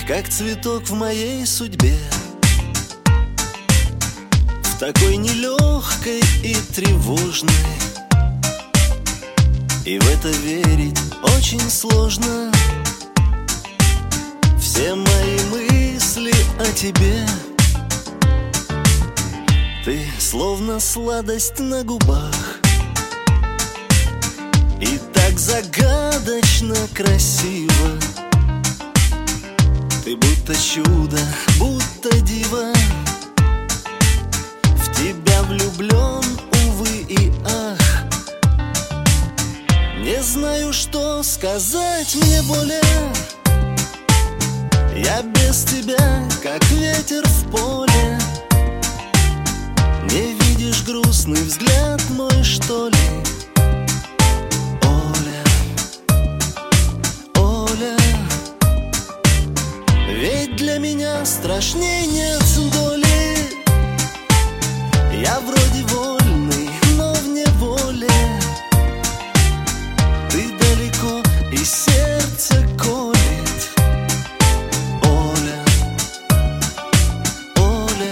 как цветок в моей судьбе, в такой нелегкой и тревожной. И в это верить очень сложно. Все мои мысли о тебе, ты словно сладость на губах, и так загадочно красиво. Ты будто чудо, будто дива. В тебя влюблен, увы и ах. Не знаю, что сказать мне более. Я без тебя, как ветер в поле. Не видишь грустный взгляд мой, что ли? Ведь для меня страшней нет доли. Я вроде вольный, но в неволе. Ты далеко, и сердце колет. Оля, Оля,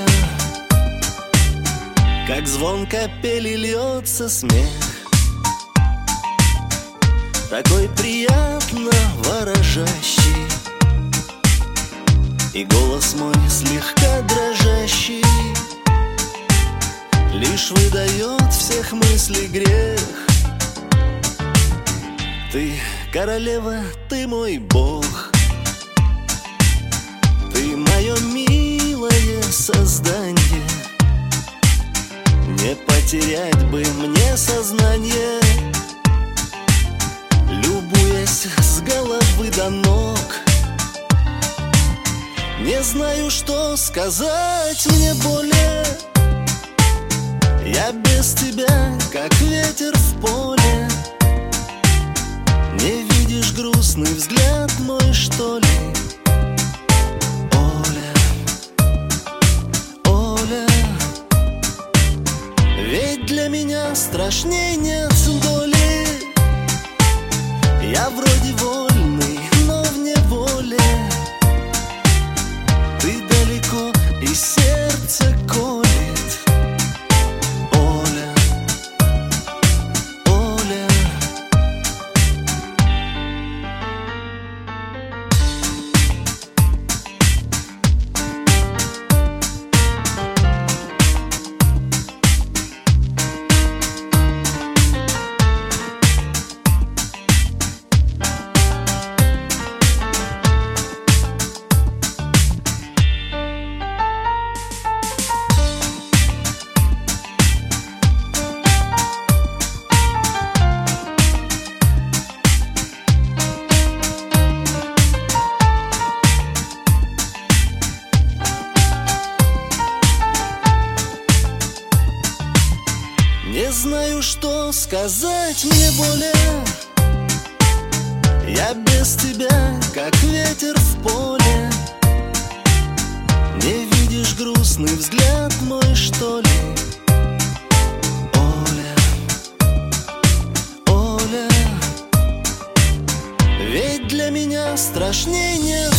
как звон капели льется смех, такой приятно ворожащий. И голос мой слегка дрожащий лишь выдает всех мыслей грех. Ты королева, ты мой бог. Ты мое милое создание. Не потерять бы мне сознание, любуясь с головы до ног. Не знаю, что сказать мне более. Я без тебя, как ветер в поле. Не видишь грустный взгляд мой, что ли? Оля, Оля, ведь для меня страшней нет доли. Я вроде вольный, но в неволе. Ты далеко, и сердце колет. Оля, Оля. Не знаю, что сказать мне более. Я без тебя, как ветер в поле. Не видишь грустный взгляд мой, что ли? Оля, Оля, ведь для меня страшней нет